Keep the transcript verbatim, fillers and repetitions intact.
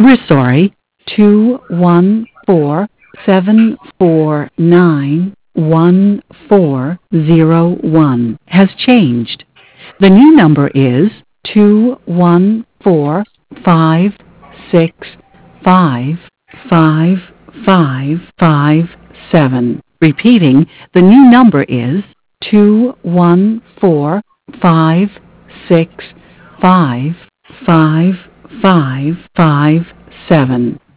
We're sorry. Two one four seven four nine one four zero one has changed. The new number is two one four five six five five five five seven. Repeating, the new number is two one four five six five five five five seven.